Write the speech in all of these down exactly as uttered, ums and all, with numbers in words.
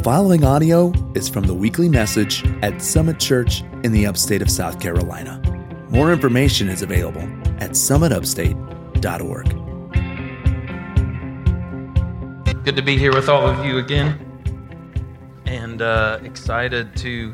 following audio is from the weekly message at Summit Church in the upstate of South Carolina. More information is available at summit upstate dot org. Good to be here with all of you again, and uh, excited to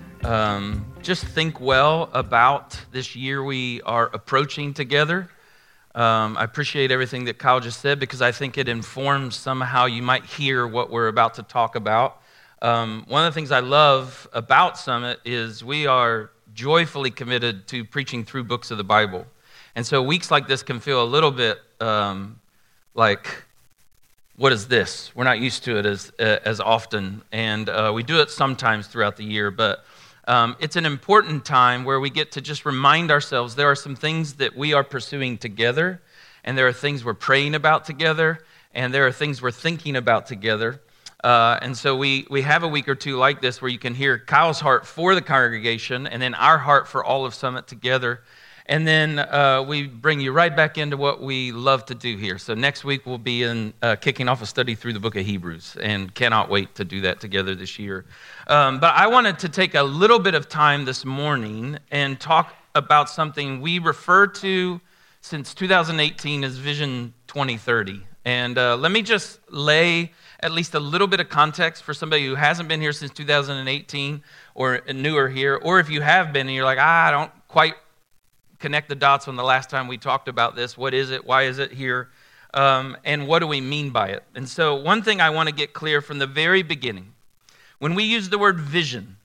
um, just think well about this year we are approaching together. Um, I appreciate everything that Kyle just said because I think it informs somehow you might hear what we're about to talk about. Um, one of the things I love about Summit is we are joyfully committed to preaching through books of the Bible. And so weeks like this can feel a little bit um, like, what is this? We're not used to it as uh, as often. And uh, we do it sometimes throughout the year, but Um, it's an important time where we get to just remind ourselves there are some things that we are pursuing together, and there are things we're praying about together, and there are things we're thinking about together. Uh, and so we, we have a week or two like this where you can hear Kyle's heart for the congregation, and then our heart for all of Summit together. And then uh, we bring you right back into what we love to do here. So next week we'll be in uh, kicking off a study through the book of Hebrews, and cannot wait to do that together this year. Um, but I wanted to take a little bit of time this morning and talk about something we refer to since two thousand eighteen as Vision twenty thirty. And uh, let me just lay at least a little bit of context for somebody who hasn't been here since two thousand eighteen or newer here, or if you have been and you're like, ah, I don't quite connect the dots on the last time we talked about this. What is it? Why is it here? Um, and what do we mean by it? And so one thing I want to get clear from the very beginning, when we use the word vision,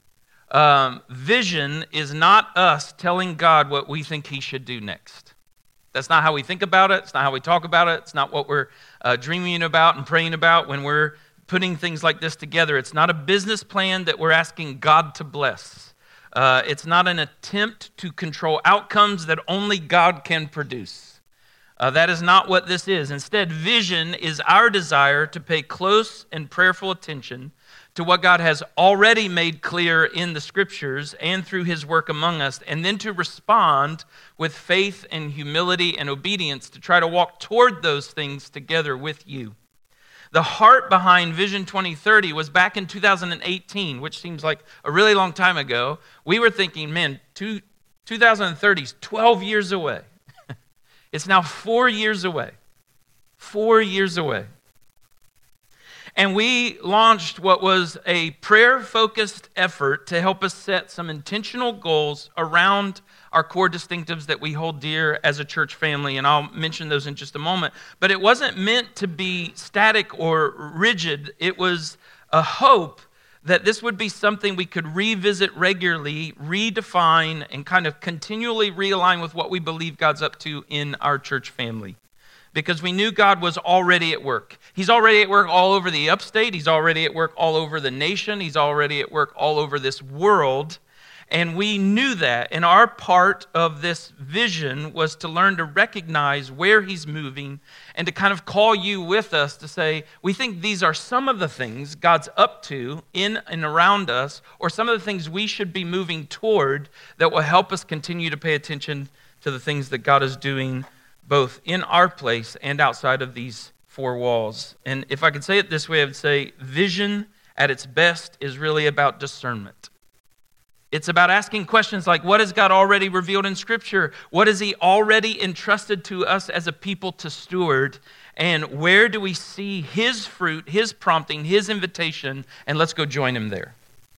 um, vision is not us telling God what we think he should do next. That's not how we think about it. It's not how we talk about it. It's not what we're uh, dreaming about and praying about when we're putting things like this together. It's not a business plan that we're asking God to bless. Uh, it's not an attempt to control outcomes that only God can produce. Uh, that is not what this is. Instead, vision is our desire to pay close and prayerful attention to what God has already made clear in the Scriptures and through his work among us, and then to respond with faith and humility and obedience to try to walk toward those things together with you. The heart behind Vision twenty thirty was back in two thousand eighteen, which seems like a really long time ago. We were thinking, man, two, twenty thirty is twelve years away. It's now four years away. Four years away. And we launched what was a prayer-focused effort to help us set some intentional goals around our core distinctives that we hold dear as a church family, and I'll mention those in just a moment. But it wasn't meant to be static or rigid. It was a hope that this would be something we could revisit regularly, redefine, and kind of continually realign with what we believe God's up to in our church family. Because we knew God was already at work. He's already at work all over the upstate. He's already at work all over the nation. He's already at work all over this world. And we knew that. And our part of this vision was to learn to recognize where he's moving and to kind of call you with us to say, we think these are some of the things God's up to in and around us, or some of the things we should be moving toward that will help us continue to pay attention to the things that God is doing both in our place and outside of these four walls. And if I could say it this way, I would say vision at its best is really about discernment. It's about asking questions like, what has God already revealed in Scripture? What has he already entrusted to us as a people to steward? And where do we see his fruit, his prompting, his invitation? And let's go join him there.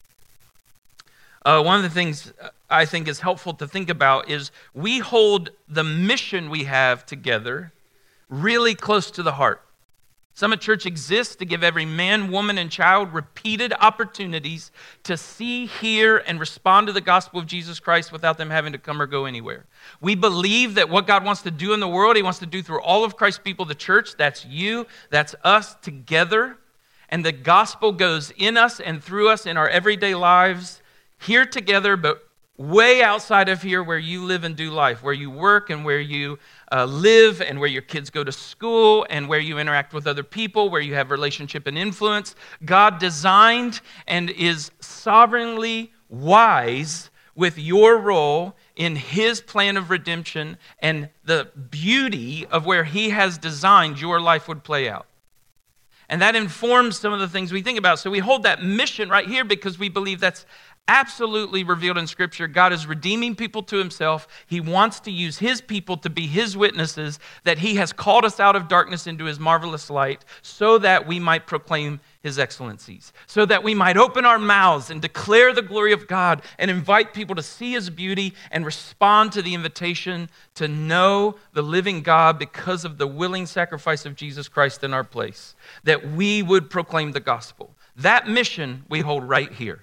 Uh, one of the things I think is helpful to think about is we hold the mission we have together really close to the heart. Summit Church exists to give every man, woman, and child repeated opportunities to see, hear, and respond to the gospel of Jesus Christ without them having to come or go anywhere. We believe that what God wants to do in the world, he wants to do through all of Christ's people, the church. That's you, that's us together. And the gospel goes in us and through us in our everyday lives, here together, but way outside of here where you live and do life, where you work and where you uh, live and where your kids go to school and where you interact with other people, where you have relationship and influence. God designed and is sovereignly wise with your role in his plan of redemption and the beauty of where he has designed your life would play out. And that informs some of the things we think about. So we hold that mission right here because we believe that's absolutely revealed in Scripture. God is redeeming people to himself. He wants to use his people to be his witnesses, that he has called us out of darkness into his marvelous light so that we might proclaim his excellencies, so that we might open our mouths and declare the glory of God and invite people to see his beauty and respond to the invitation to know the living God because of the willing sacrifice of Jesus Christ in our place, that we would proclaim the gospel. That mission we hold right here.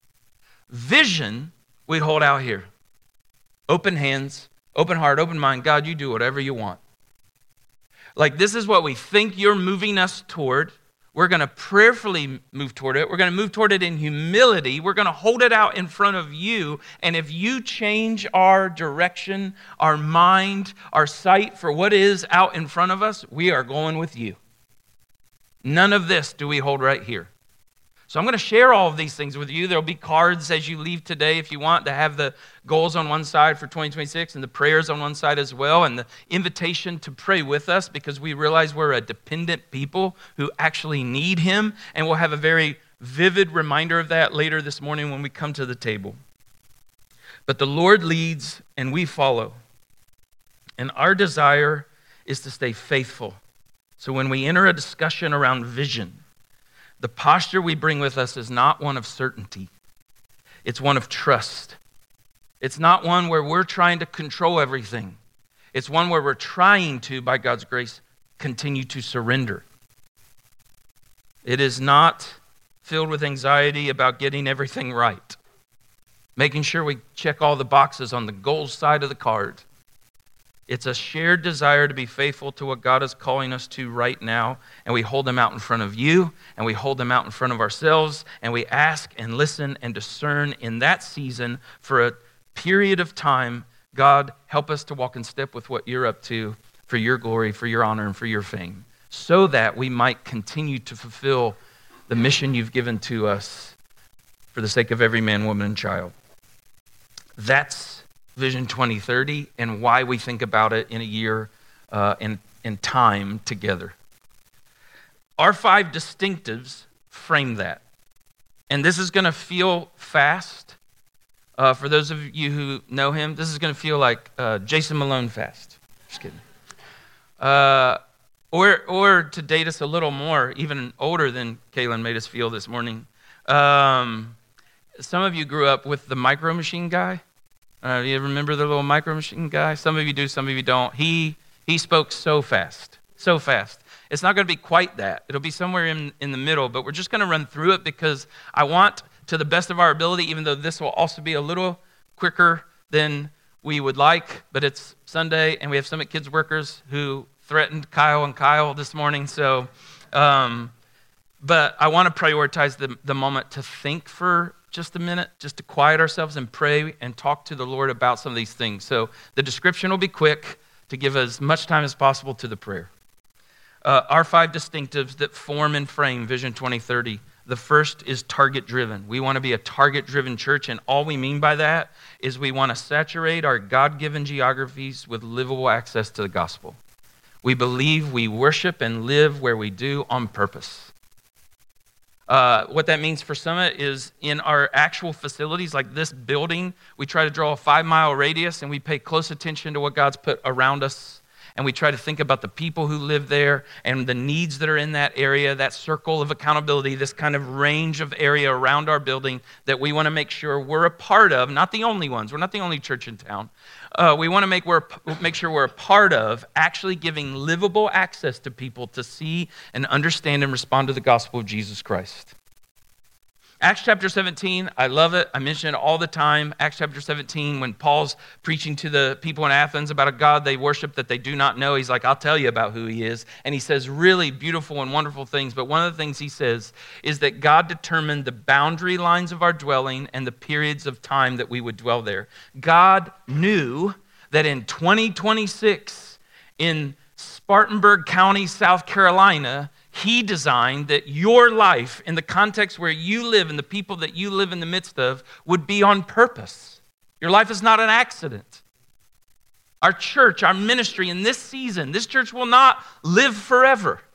Vision we hold out here. Open hands, open heart, open mind. God, you do whatever you want. Like, this is what we think you're moving us toward. We're going to prayerfully move toward it. We're going to move toward it in humility. We're going to hold it out in front of you. And if you change our direction, our mind, our sight for what is out in front of us, we are going with you. None of this do we hold right here. So I'm going to share all of these things with you. There'll be cards as you leave today if you want to have the goals on one side for twenty twenty-six and the prayers on one side as well, and the invitation to pray with us because we realize we're a dependent people who actually need him, and we'll have a very vivid reminder of that later this morning when we come to the table. But the Lord leads and we follow, and our desire is to stay faithful. So when we enter a discussion around vision, the posture we bring with us is not one of certainty. It's one of trust. It's not one where we're trying to control everything. It's one where we're trying to, by God's grace, continue to surrender. It is not filled with anxiety about getting everything right, making sure we check all the boxes on the goals side of the card. It's a shared desire to be faithful to what God is calling us to right now, and we hold them out in front of you, and we hold them out in front of ourselves, and we ask and listen and discern in that season for a period of time. God, help us to walk in step with what you're up to for your glory, for your honor, and for your fame, so that we might continue to fulfill the mission you've given to us for the sake of every man, woman, and child. That's Vision twenty thirty, and why we think about it in a year uh, in, in time together. Our five distinctives frame that. And this is going to feel fast. Uh, for those of you who know him, this is going to feel like uh, Jason Malone fast. Just kidding. Uh, or, or to date us a little more, even older than Kaylin made us feel this morning. Um, some of you grew up with the Micro Machine guy. Uh, you remember the little Micro Machine guy? Some of you do, some of you don't. He he spoke so fast, so fast. It's not going to be quite that. It'll be somewhere in, in the middle, but we're just going to run through it because I want, to the best of our ability, even though this will also be a little quicker than we would like, but it's Sunday, and we have Summit Kids workers who threatened Kyle and Kyle this morning. So, um, but I want to prioritize the, the moment to think for just a minute, just to quiet ourselves and pray and talk to the Lord about some of these things. So the description will be quick to give as much time as possible to the prayer. Uh, our five distinctives that form and frame Vision twenty thirty. The first is target-driven. We want to be a target-driven church, and all we mean by that is we want to saturate our God-given geographies with livable access to the gospel. We believe we worship and live where we do on purpose. Uh, what that means for Summit is in our actual facilities, like this building, we try to draw a five-mile radius, and we pay close attention to what God's put around us, and we try to think about the people who live there and the needs that are in that area, that circle of accountability, this kind of range of area around our building that we want to make sure we're a part of, not the only ones. We're not the only church in town. Uh, we want to make, we're, make sure we're a part of actually giving livable access to people to see and understand and respond to the gospel of Jesus Christ. Acts chapter seventeen, I love it. I mention it all the time. Acts chapter seventeen, when Paul's preaching to the people in Athens about a God they worship that they do not know, he's like, I'll tell you about who he is. And he says really beautiful and wonderful things. But one of the things he says is that God determined the boundary lines of our dwelling and the periods of time that we would dwell there. God knew that in twenty twenty-six, in Spartanburg County, South Carolina, he designed that your life in the context where you live and the people that you live in the midst of would be on purpose. Your life is not an accident. Our church, our ministry in this season, this church will not live forever.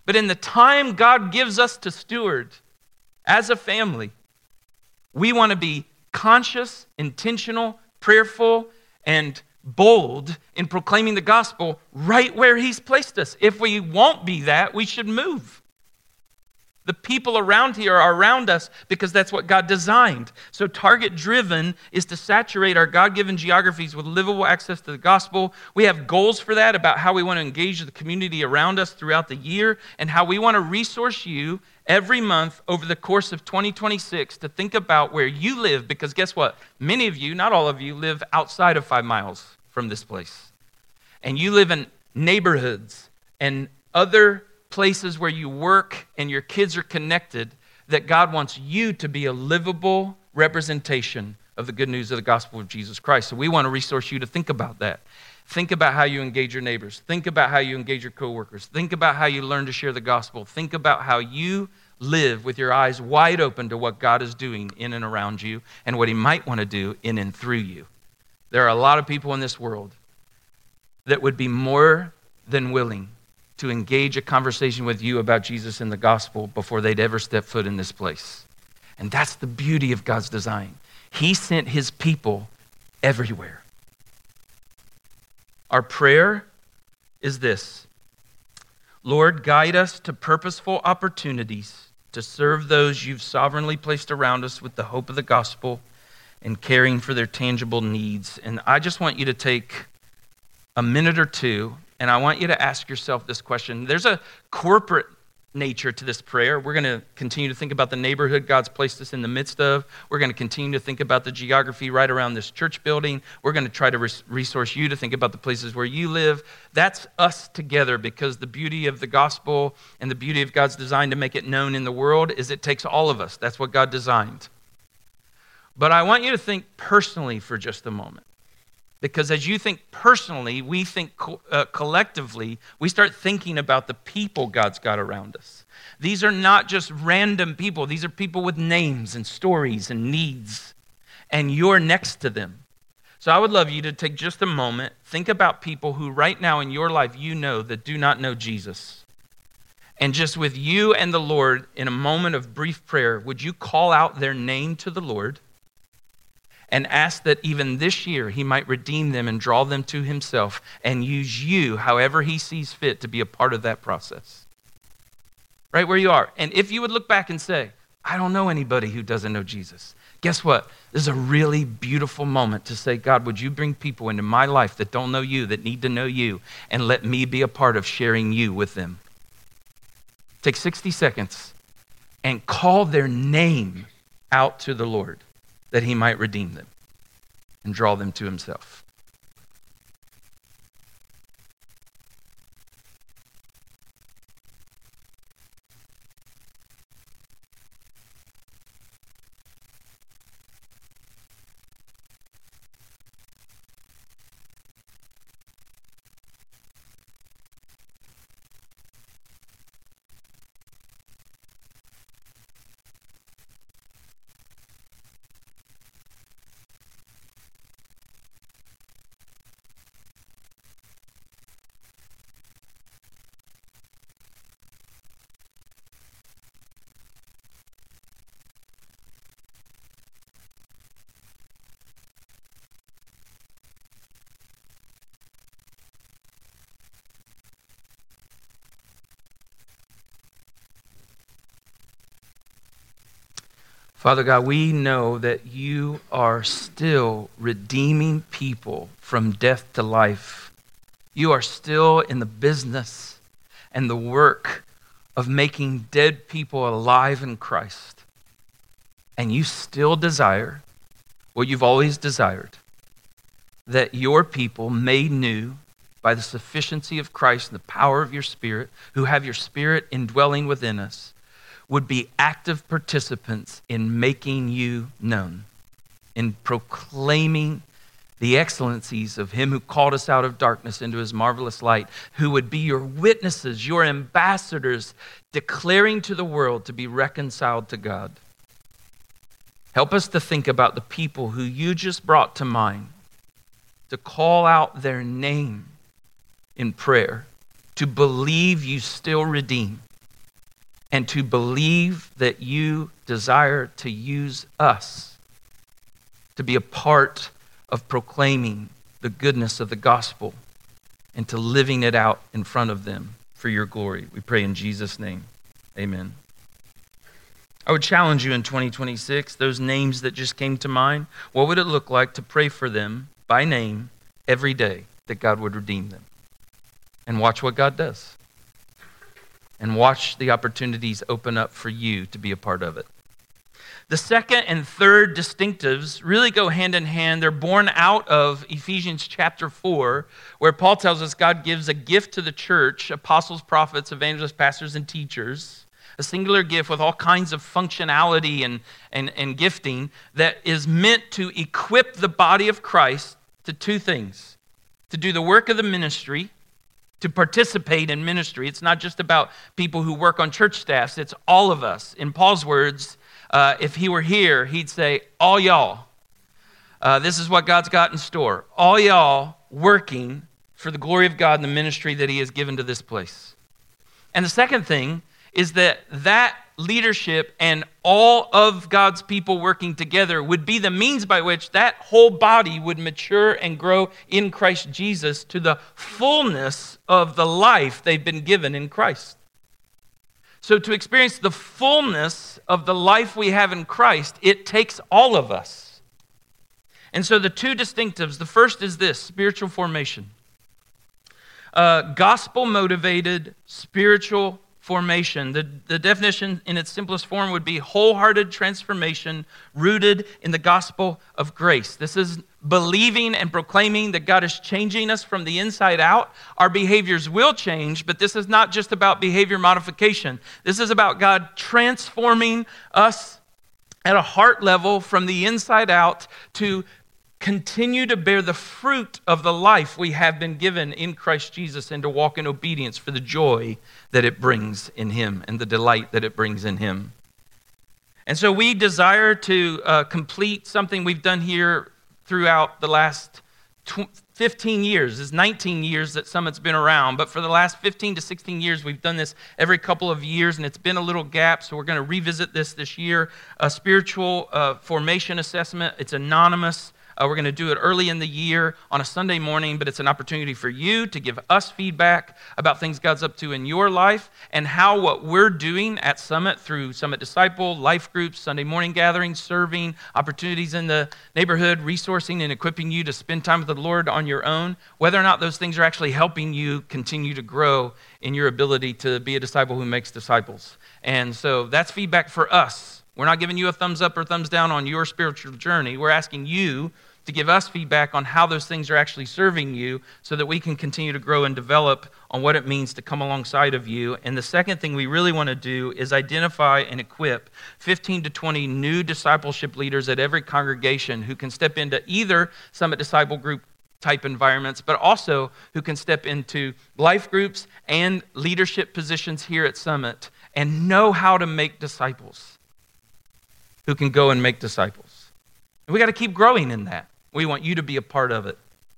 But in the time God gives us to steward as a family, we want to be conscious, intentional, prayerful, and bold in proclaiming the gospel right where he's placed us. If we won't be that, we should move. The people around here are around us because that's what God designed. So target-driven is to saturate our God-given geographies with livable access to the gospel. We have goals for that about how we want to engage the community around us throughout the year and how we want to resource you every month over the course of twenty twenty-six to think about where you live, because guess what? Many of you, not all of you, live outside of five miles from this place. And you live in neighborhoods and other places where you work and your kids are connected, that God wants you to be a livable representation of the good news of the gospel of Jesus Christ. So we want to resource you to think about that. Think about how you engage your neighbors. Think about how you engage your coworkers. Think about how you learn to share the gospel. Think about how you live with your eyes wide open to what God is doing in and around you and what he might want to do in and through you. There are a lot of people in this world that would be more than willing to engage a conversation with you about Jesus and the gospel before they'd ever step foot in this place. And that's the beauty of God's design. He sent his people everywhere. Our prayer is this: Lord, guide us to purposeful opportunities to serve those you've sovereignly placed around us with the hope of the gospel and caring for their tangible needs. And I just want you to take a minute or two, and I want you to ask yourself this question. There's a corporate nature to this prayer. We're going to continue to think about the neighborhood God's placed us in the midst of. We're going to continue to think about the geography right around this church building. We're going to try to res- resource you to think about the places where you live. That's us together, because the beauty of the gospel and the beauty of God's design to make it known in the world is it takes all of us. That's what God designed. But I want you to think personally for just a moment. Because as you think personally, we think co- uh, collectively, we start thinking about the people God's got around us. These are not just random people. These are people with names and stories and needs, and you're next to them. So I would love you to take just a moment, think about people who right now in your life you know that do not know Jesus. And just with you and the Lord, in a moment of brief prayer, would you call out their name to the Lord and ask that even this year he might redeem them and draw them to himself and use you however he sees fit to be a part of that process? Right where you are. And if you would look back and say, I don't know anybody who doesn't know Jesus, guess what? This is a really beautiful moment to say, God, would you bring people into my life that don't know you, that need to know you, and let me be a part of sharing you with them. Take sixty seconds and call their name out to the Lord, that he might redeem them and draw them to himself. Father God, we know that you are still redeeming people from death to life. You are still in the business and the work of making dead people alive in Christ. And you still desire what you've always desired, that your people made new by the sufficiency of Christ and the power of your Spirit, who have your Spirit indwelling within us, would be active participants in making you known, in proclaiming the excellencies of him who called us out of darkness into his marvelous light, who would be your witnesses, your ambassadors, declaring to the world to be reconciled to God. Help us to think about the people who you just brought to mind, to call out their name in prayer, to believe you still redeem, and to believe that you desire to use us to be a part of proclaiming the goodness of the gospel and to living it out in front of them for your glory. We pray in Jesus' name. Amen. I would challenge you in twenty twenty-six, those names that just came to mind, what would it look like to pray for them by name every day that God would redeem them? And watch what God does. And watch the opportunities open up for you to be a part of it. The second and third distinctives really go hand in hand. They're born out of Ephesians chapter four, where Paul tells us God gives a gift to the church, apostles, prophets, evangelists, pastors, and teachers, a singular gift with all kinds of functionality and, and, and gifting that is meant to equip the body of Christ to two things: to do the work of the ministry, to participate in ministry. It's not just about people who work on church staffs, it's all of us. In Paul's words, uh, if he were here, he'd say, all y'all. Uh, this is what God's got in store. All y'all working for the glory of God and the ministry that he has given to this place. And the second thing is that that leadership and all of God's people working together would be the means by which that whole body would mature and grow in Christ Jesus to the fullness of the life they've been given in Christ. So to experience the fullness of the life we have in Christ, it takes all of us. And so the two distinctives, the first is this: spiritual formation. Uh, gospel-motivated spiritual formation. The, the definition in its simplest form would be wholehearted transformation rooted in the gospel of grace. This is believing and proclaiming that God is changing us from the inside out. Our behaviors will change, but this is not just about behavior modification. This is about God transforming us at a heart level from the inside out to continue to bear the fruit of the life we have been given in Christ Jesus and to walk in obedience for the joy that it brings in him and the delight that it brings in him. And so we desire to uh, complete something we've done here throughout the last fifteen years. It's nineteen years that Summit's been around, but for the last fifteen to sixteen years, we've done this every couple of years, and it's been a little gap, so we're going to revisit this this year. A spiritual uh, formation assessment. It's anonymous. Uh, we're going to do it early in the year on a Sunday morning, but it's an opportunity for you to give us feedback about things God's up to in your life and how what we're doing at Summit through Summit Disciple, life groups, Sunday morning gatherings, serving, opportunities in the neighborhood, resourcing and equipping you to spend time with the Lord on your own, whether or not those things are actually helping you continue to grow in your ability to be a disciple who makes disciples. And so that's feedback for us. We're not giving you a thumbs up or thumbs down on your spiritual journey. We're asking you to give us feedback on how those things are actually serving you so that we can continue to grow and develop on what it means to come alongside of you. And the second thing we really want to do is identify and equip fifteen to twenty new discipleship leaders at every congregation who can step into either Summit Disciple Group type environments, but also who can step into life groups and leadership positions here at Summit and know how to make disciples, who can go and make disciples. And we got to keep growing in that. We want you to be a part of it.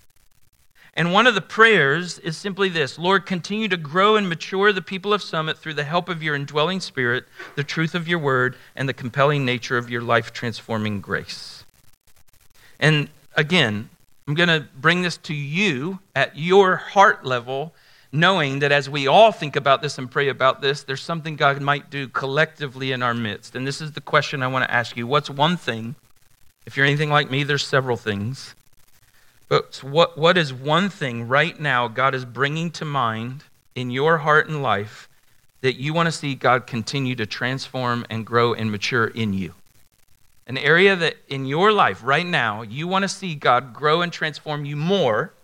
And one of the prayers is simply this: Lord, continue to grow and mature the people of Summit through the help of your indwelling spirit, the truth of your word, and the compelling nature of your life-transforming grace. And again, I'm going to bring this to you at your heart level, knowing that as we all think about this and pray about this, there's something God might do collectively in our midst. And this is the question I want to ask you. What's one thing? If you're anything like me, there's several things. But what, what is one thing right now God is bringing to mind in your heart and life that you want to see God continue to transform and grow and mature in you? An area that in your life right now, you want to see God grow and transform you more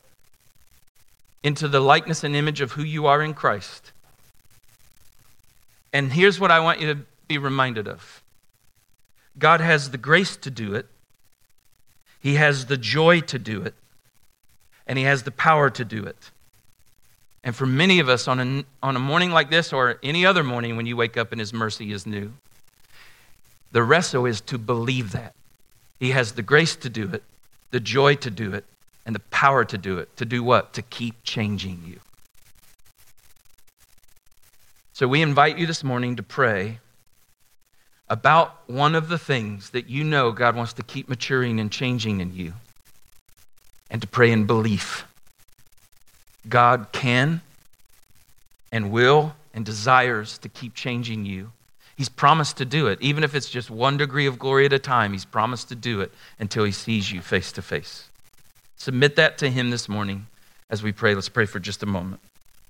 into the likeness and image of who you are in Christ. And here's what I want you to be reminded of. God has the grace to do it. He has the joy to do it. And he has the power to do it. And for many of us on a, on a morning like this or any other morning when you wake up and his mercy is new, the reso is to believe that. He has the grace to do it, the joy to do it, and the power to do it. To do what? To keep changing you. So we invite you this morning to pray about one of the things that you know God wants to keep maturing and changing in you, and to pray in belief. God can and will and desires to keep changing you. He's promised to do it. Even if it's just one degree of glory at a time, he's promised to do it until he sees you face to face. Submit that to him this morning as we pray. Let's pray for just a moment.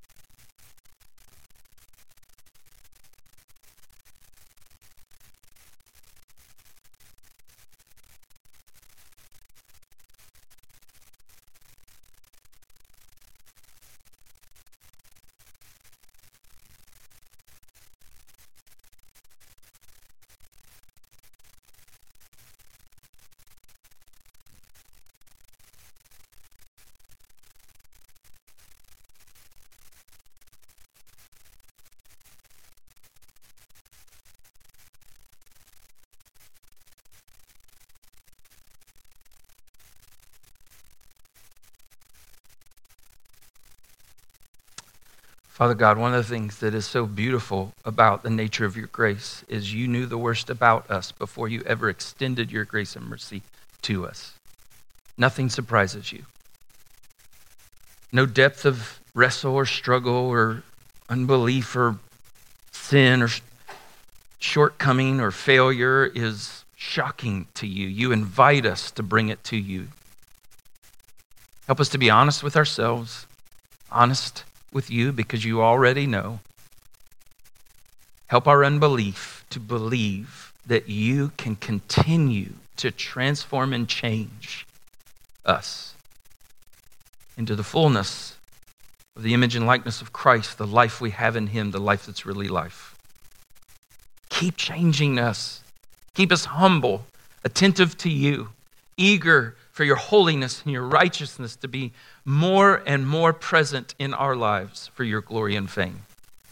Father God, one of the things that is so beautiful about the nature of your grace is you knew the worst about us before you ever extended your grace and mercy to us. Nothing surprises you. No depth of wrestle or struggle or unbelief or sin or shortcoming or failure is shocking to you. You invite us to bring it to you. Help us to be honest with ourselves, honest with you because you already know. Help our unbelief to believe that you can continue to transform and change us into the fullness of the image and likeness of Christ, the life we have in him, the life that's really life. Keep changing us. Keep us humble, attentive to you, eager for your holiness and your righteousness to be more and more present in our lives for your glory and fame.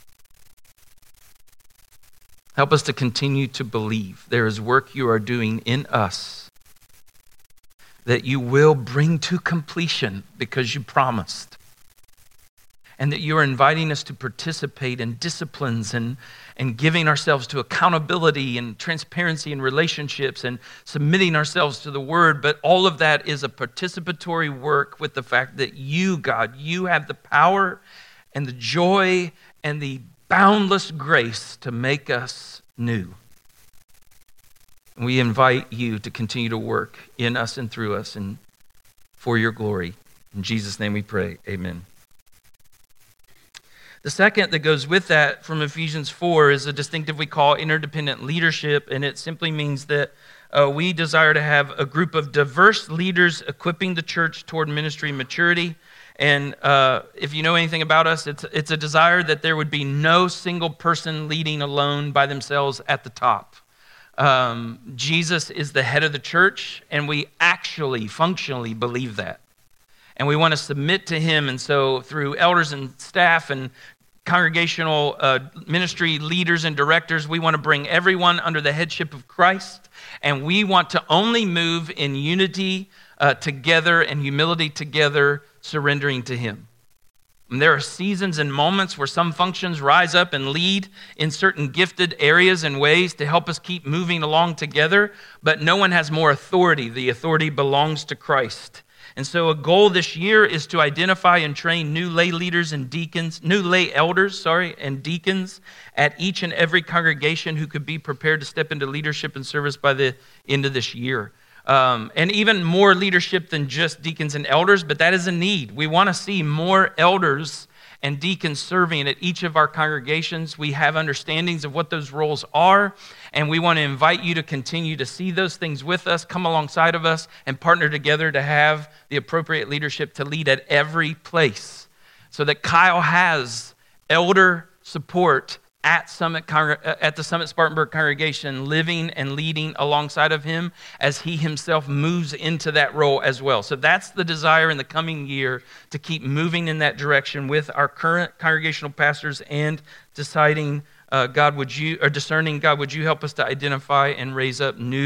Help us to continue to believe there is work you are doing in us that you will bring to completion because you promised, and that you are inviting us to participate in disciplines and, and giving ourselves to accountability and transparency in relationships and submitting ourselves to the word. But all of that is a participatory work with the fact that you, God, you have the power and the joy and the boundless grace to make us new. And we invite you to continue to work in us and through us and for your glory. In Jesus' name we pray, amen. The second that goes with that from Ephesians four is a distinctive we call interdependent leadership, and it simply means that uh, we desire to have a group of diverse leaders equipping the church toward ministry maturity. And uh, if you know anything about us, it's, it's a desire that there would be no single person leading alone by themselves at the top. Um, Jesus is the head of the church, and we actually, functionally believe that. And we want to submit to him. And so through elders and staff and congregational uh, ministry leaders and directors, we want to bring everyone under the headship of Christ. And we want to only move in unity uh, together and humility together, surrendering to him. And there are seasons and moments where some functions rise up and lead in certain gifted areas and ways to help us keep moving along together, but no one has more authority. The authority belongs to Christ. And so a goal this year is to identify and train new lay leaders and deacons, new lay elders, sorry, and deacons at each and every congregation who could be prepared to step into leadership and service by the end of this year. Um, and even more leadership than just deacons and elders, but that is a need. We want to see more elders and deacons serving at each of our congregations. We have understandings of what those roles are, and we want to invite you to continue to see those things with us, come alongside of us, and partner together to have the appropriate leadership to lead at every place, so that Kyle has elder support at Summit at the Summit Spartanburg congregation, living and leading alongside of him as he himself moves into that role as well. So that's the desire in the coming year, to keep moving in that direction with our current congregational pastors and deciding, uh, God, would you, or discerning, God, would you help us to identify and raise up new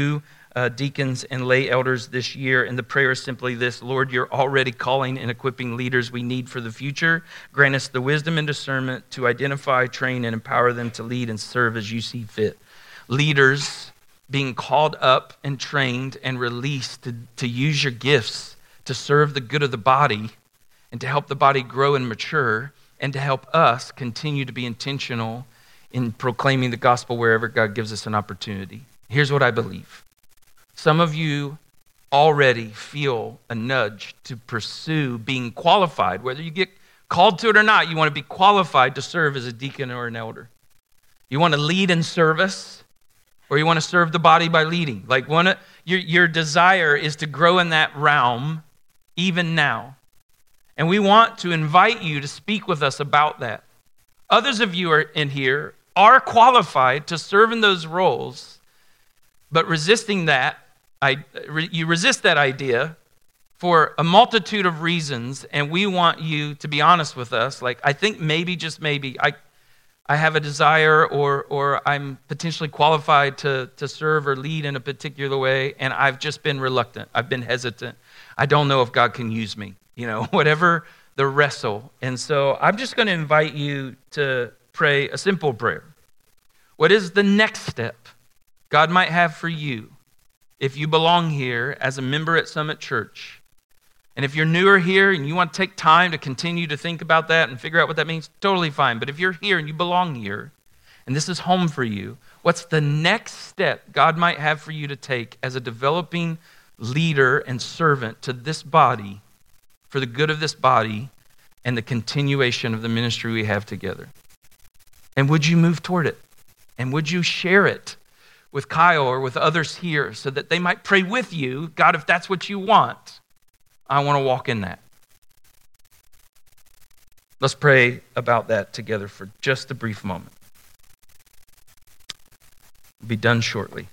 uh, deacons and lay elders this year. And the prayer is simply this: Lord, you're already calling and equipping leaders we need for the future. Grant us the wisdom and discernment to identify, train, and empower them to lead and serve as you see fit. Leaders being called up and trained and released to, to use your gifts to serve the good of the body and to help the body grow and mature and to help us continue to be intentional in proclaiming the gospel wherever God gives us an opportunity. Here's what I believe. Some of you already feel a nudge to pursue being qualified. Whether you get called to it or not, you want to be qualified to serve as a deacon or an elder. You want to lead in service, or you want to serve the body by leading. Like one, your, your desire is to grow in that realm even now. And we want to invite you to speak with us about that. Others of you are in here are qualified to serve in those roles, but resisting that, I, you resist that idea for a multitude of reasons, and we want you to be honest with us. Like, I think maybe, just maybe, I I have a desire or or I'm potentially qualified to, to serve or lead in a particular way, and I've just been reluctant. I've been hesitant. I don't know if God can use me, you know, whatever the wrestle. And so I'm just going to invite you to pray a simple prayer. What is the next step God might have for you if you belong here as a member at Summit Church? And if you're newer here and you want to take time to continue to think about that and figure out what that means, totally fine. But if you're here and you belong here and this is home for you, what's the next step God might have for you to take as a developing leader and servant to this body for the good of this body and the continuation of the ministry we have together? And would you move toward it? And would you share it with Kyle or with others here so that they might pray with you? God, if that's what you want, I want to walk in that. Let's pray about that together for just a brief moment. We'll be done shortly.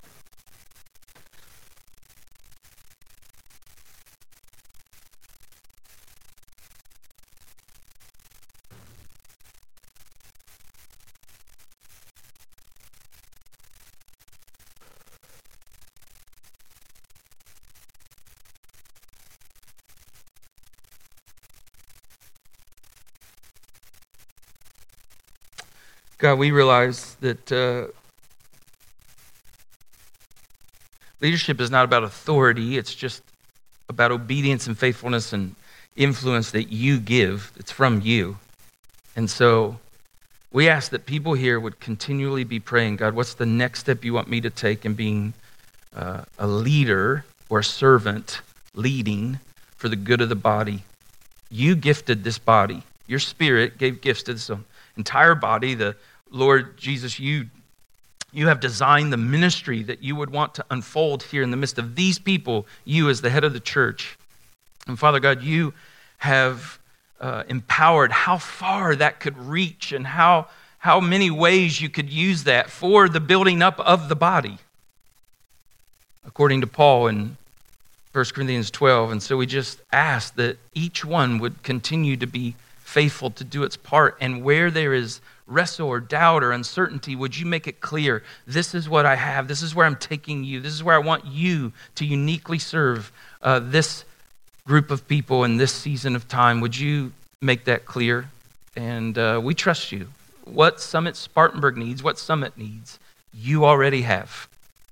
God, we realize that uh, leadership is not about authority. It's just about obedience and faithfulness and influence that you give. It's from you. And so we ask that people here would continually be praying, God, what's the next step you want me to take in being uh, a leader or a servant leading for the good of the body? You gifted this body. Your Spirit gave gifts to this entire body. The Lord Jesus, you, you have designed the ministry that you would want to unfold here in the midst of these people, you as the head of the church. And Father God, you have uh, empowered how far that could reach and how, how many ways you could use that for the building up of the body, according to Paul in First Corinthians twelve. And so we just ask that each one would continue to be faithful to do its part, and where there is wrestle or doubt or uncertainty, would you make it clear, this is what I have, this is where I'm taking you, this is where I want you to uniquely serve uh, this group of people in this season of time. Would you make that clear? And uh, we trust you. What Summit Spartanburg needs, what Summit needs, you already have.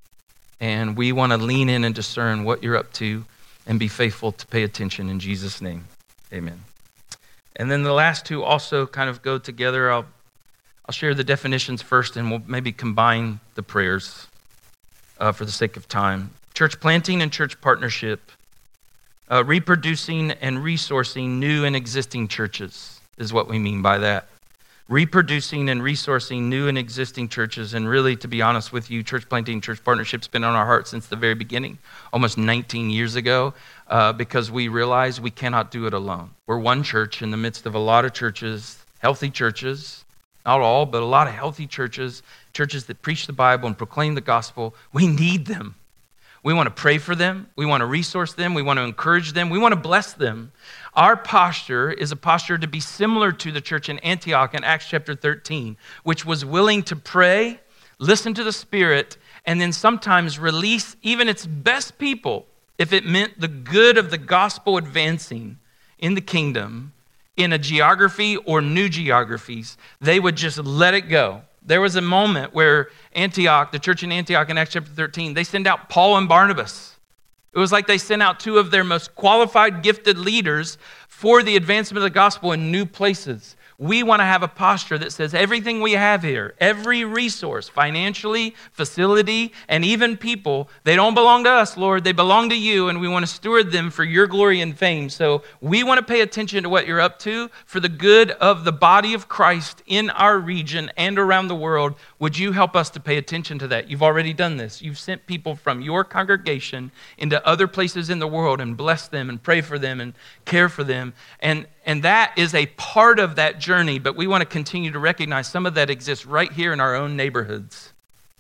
And we want to lean in and discern what you're up to and be faithful to pay attention in Jesus' name. Amen. And then the last two also kind of go together. I'll I'll share the definitions first, and we'll maybe combine the prayers uh, for the sake of time. Church planting and church partnership. Uh, reproducing and resourcing new and existing churches is what we mean by that. Reproducing and resourcing new and existing churches. And really, to be honest with you, church planting, church partnership has been on our heart since the very beginning, almost nineteen years ago, uh, because we realize we cannot do it alone. We're one church in the midst of a lot of churches, healthy churches, not all, but a lot of healthy churches, churches that preach the Bible and proclaim the gospel. We need them. We want to pray for them. We want to resource them. We want to encourage them. We want to bless them. Our posture is a posture to be similar to the church in Antioch in Acts chapter thirteen, which was willing to pray, listen to the Spirit, and then sometimes release even its best people if it meant the good of the gospel advancing in the kingdom in a geography or new geographies. They would just let it go. There was a moment where Antioch, the church in Antioch in Acts chapter thirteen, they send out Paul and Barnabas. It was like they sent out two of their most qualified, gifted leaders for the advancement of the gospel in new places. We want to have a posture that says everything we have here, every resource, financially, facility, and even people, they don't belong to us, Lord. They belong to you, and we want to steward them for your glory and fame. So we want to pay attention to what you're up to for the good of the body of Christ in our region and around the world. Would you help us to pay attention to that? You've already done this. You've sent people from your congregation into other places in the world and blessed them and pray for them and care for them. And And that is a part of that journey, but we want to continue to recognize some of that exists right here in our own neighborhoods.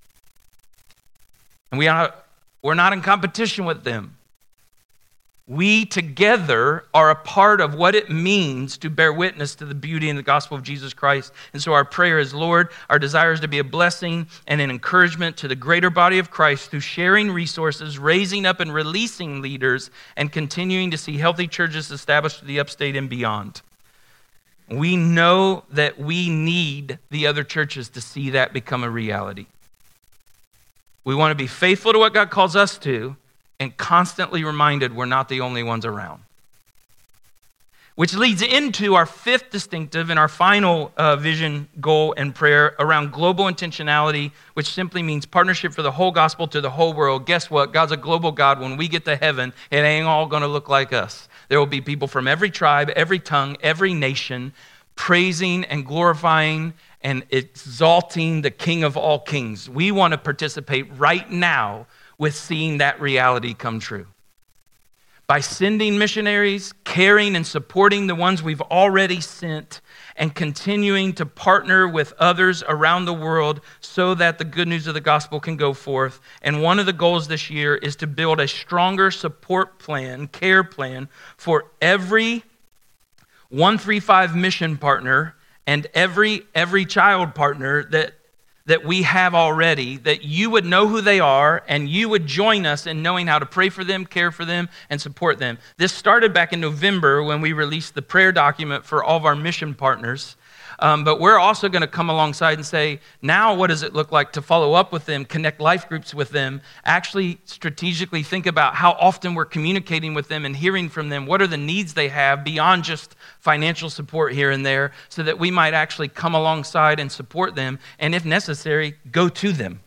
And we are, we're not in competition with them. We together are a part of what it means to bear witness to the beauty and the gospel of Jesus Christ. And so our prayer is, Lord, our desire is to be a blessing and an encouragement to the greater body of Christ through sharing resources, raising up and releasing leaders, and continuing to see healthy churches established to the upstate and beyond. We know that we need the other churches to see that become a reality. We want to be faithful to what God calls us to, and constantly reminded we're not the only ones around. Which leads into our fifth distinctive and our final uh, vision, goal, and prayer around global intentionality, which simply means partnership for the whole gospel to the whole world. Guess what? God's a global God. When we get to heaven, it ain't all going to look like us. There will be people from every tribe, every tongue, every nation, praising and glorifying and exalting the King of all kings. We want to participate right now with seeing that reality come true. By sending missionaries, caring and supporting the ones we've already sent, and continuing to partner with others around the world so that the good news of the gospel can go forth. And one of the goals this year is to build a stronger support plan, care plan, for every one thirty-five mission partner and every every child partner that that we have already, that you would know who they are and you would join us in knowing how to pray for them, care for them, and support them. This started back in November when we released the prayer document for all of our mission partners. Um, but we're also going to come alongside and say, now what does it look like to follow up with them, connect life groups with them, actually strategically think about how often we're communicating with them and hearing from them, what are the needs they have beyond just financial support here and there, so that we might actually come alongside and support them, and if necessary, go to them.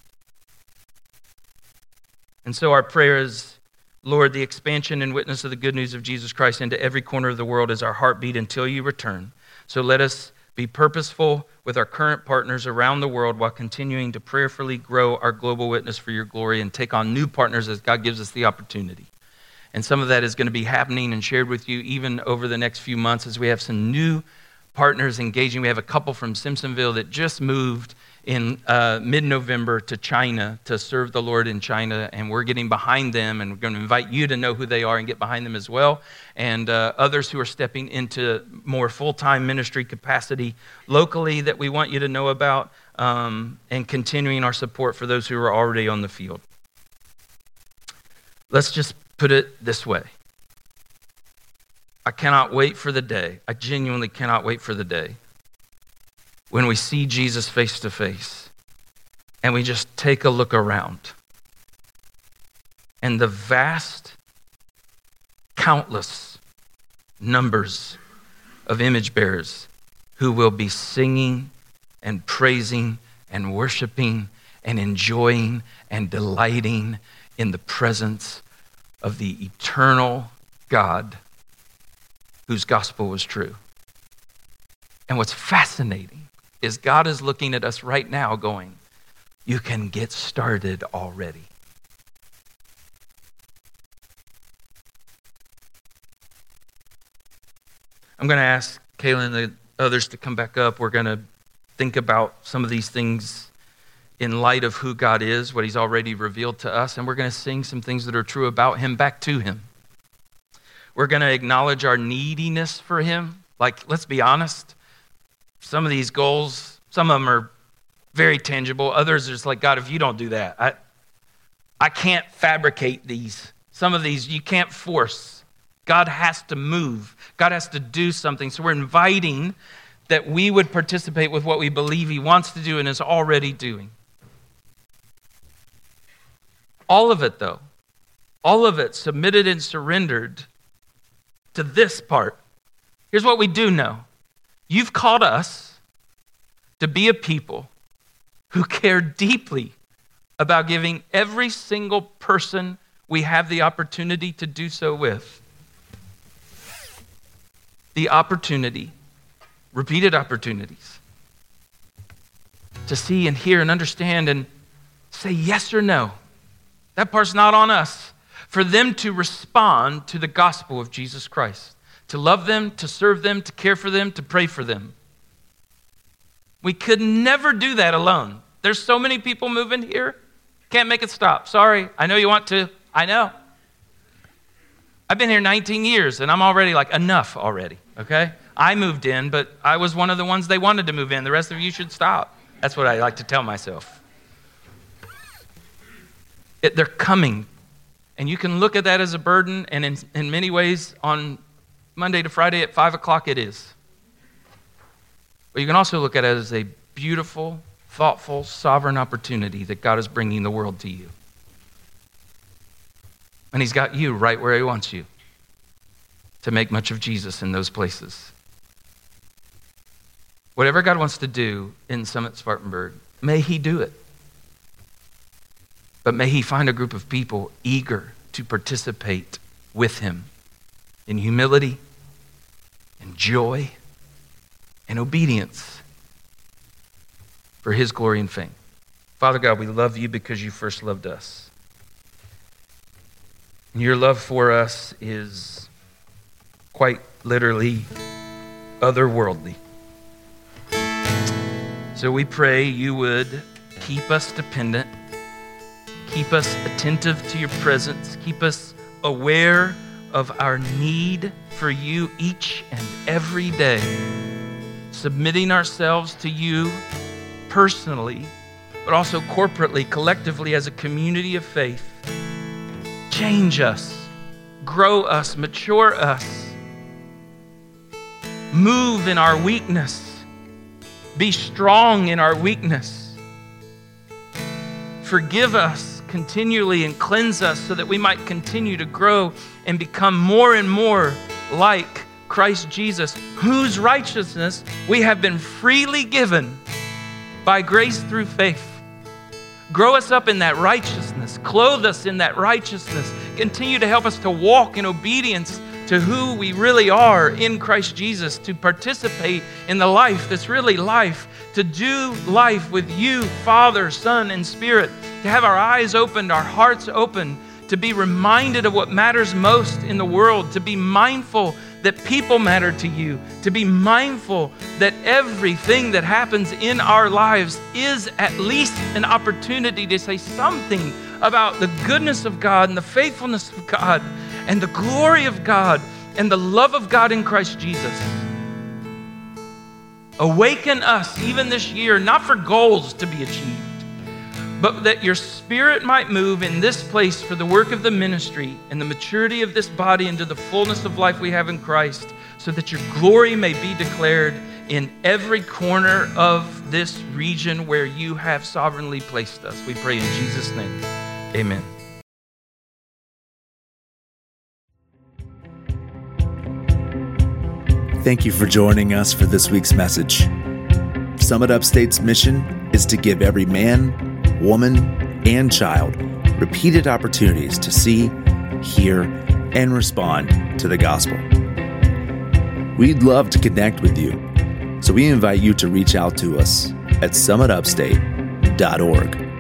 And so our prayer is, Lord, the expansion and witness of the good news of Jesus Christ into every corner of the world is our heartbeat until you return. So let us be purposeful with our current partners around the world while continuing to prayerfully grow our global witness for your glory and take on new partners as God gives us the opportunity. And some of that is going to be happening and shared with you even over the next few months as we have some new partners engaging. We have a couple from Simpsonville that just moved in uh, mid-November to China to serve the Lord in China, and we're getting behind them, and we're going to invite you to know who they are and get behind them as well, and uh, others who are stepping into more full-time ministry capacity locally that we want you to know about, um, and continuing our support for those who are already on the field. Let's just put it this way. I cannot wait for the day, I genuinely cannot wait for the day when we see Jesus face to face and we just take a look around and the vast, countless numbers of image bearers who will be singing and praising and worshiping and enjoying and delighting in the presence of the eternal God whose gospel was true. And what's fascinating is God is looking at us right now going, you can get started already. I'm going to ask Kaylin and the others to come back up. We're going to think about some of these things in light of who God is, what he's already revealed to us, and we're going to sing some things that are true about him back to him. We're going to acknowledge our neediness for him. Like, let's be honest, some of these goals, some of them are very tangible. Others are just like, God, if you don't do that, I, I can't fabricate these. Some of these you can't force. God has to move. God has to do something. So we're inviting that we would participate with what we believe he wants to do and is already doing. All of it, though, all of it submitted and surrendered to this part. Here's what we do know. You've called us to be a people who care deeply about giving every single person we have the opportunity to do so with the opportunity, repeated opportunities, to see and hear and understand and say yes or no. That part's not on us. For them to respond to the gospel of Jesus Christ, to love them, to serve them, to care for them, to pray for them. We could never do that alone. There's so many people moving here, can't make it stop. Sorry, I know you want to. I know. I've been here nineteen years, and I'm already like, enough already, okay? I moved in, but I was one of the ones they wanted to move in. The rest of you should stop. That's what I like to tell myself. It, they're coming, and you can look at that as a burden, and in, in many ways, on Monday to Friday at five o'clock it is. But you can also look at it as a beautiful, thoughtful, sovereign opportunity that God is bringing the world to you. And he's got you right where he wants you to make much of Jesus in those places. Whatever God wants to do in Summit Spartanburg, may he do it. But may he find a group of people eager to participate with him in humility, in joy, and obedience for his glory and fame. Father God, we love you because you first loved us. And your love for us is quite literally otherworldly. So we pray you would keep us dependent, keep us attentive to your presence, keep us aware of our need for you each and every day, submitting ourselves to you personally, but also corporately, collectively as a community of faith. Change us, grow us, mature us, move in our weakness, be strong in our weakness. Forgive us continually and cleanse us so that we might continue to grow and become more and more like Christ Jesus, whose righteousness we have been freely given by grace through faith. Grow us up in that righteousness. Clothe us in that righteousness. Continue to help us to walk in obedience to who we really are in Christ Jesus, to participate in the life that's really life, to do life with you, Father, Son, and Spirit, to have our eyes opened, our hearts open, to be reminded of what matters most in the world, to be mindful that people matter to you, to be mindful that everything that happens in our lives is at least an opportunity to say something about the goodness of God and the faithfulness of God and the glory of God and the love of God in Christ Jesus. Awaken us even this year, not for goals to be achieved, but that your Spirit might move in this place for the work of the ministry and the maturity of this body into the fullness of life we have in Christ, so that your glory may be declared in every corner of this region where you have sovereignly placed us. We pray in Jesus' name. Amen. Thank you for joining us for this week's message. Summit Upstate's mission is to give every man, woman, and child repeated opportunities to see, hear, and respond to the gospel. We'd love to connect with you, so we invite you to reach out to us at summit upstate dot org.